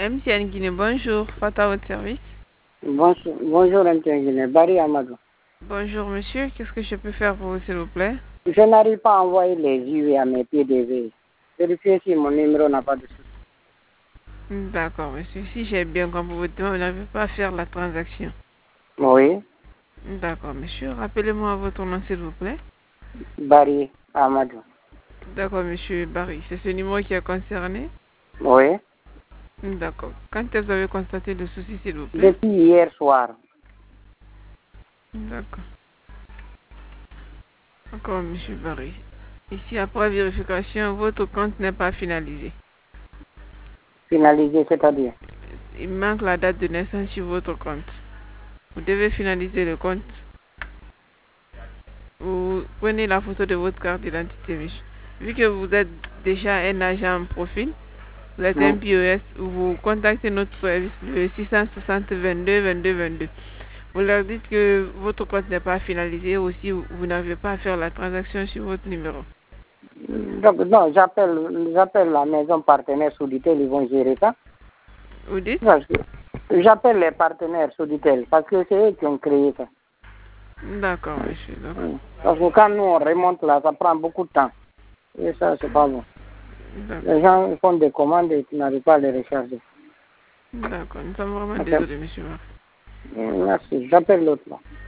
MTN Guinée, bonjour. Fata à votre service. Bonjour MTN Guinée. Barry Amadou. Bonjour monsieur, qu'est-ce que je peux faire pour vous s'il vous plaît? Je n'arrive pas à envoyer les UV à mes PDV. Vérifiez si mon numéro n'a pas de souci. D'accord monsieur, si j'ai bien compris votre demande, vous n'avez pas à faire la transaction. Oui. D'accord monsieur, rappelez-moi votre nom s'il vous plaît. Barry Amadou. D'accord monsieur Barry, c'est ce numéro qui est concerné? Oui. D'accord. Quand est-ce que vous avez constaté le souci s'il vous plaît? Depuis hier soir. D'accord. D'accord monsieur Barry. Ici après vérification, votre compte n'est pas finalisé. Finalisé, c'est-à-dire? Il manque la date de naissance sur votre compte. Vous devez finaliser le compte. Vous prenez la photo de votre carte d'identité, monsieur. Vu que vous êtes déjà un agent en profil, vous êtes un POS, vous contactez notre service le 660 22 22 22. Vous leur dites que votre compte n'est pas finalisé, aussi vous n'avez pas à faire la transaction sur votre numéro. Donc, non, j'appelle la maison partenaire Souditel, ils vont gérer ça. Vous dites? J'appelle les partenaires Souditel parce que c'est eux qui ont créé ça. D'accord, monsieur. Parce que quand nous on remonte là, ça prend beaucoup de temps. Et ça, c'est pas bon. Les gens font des commandes et tu n'arrives pas à les recharger. D'accord, nous sommes vraiment désolés, monsieur. Merci, j'appelle l'autre là.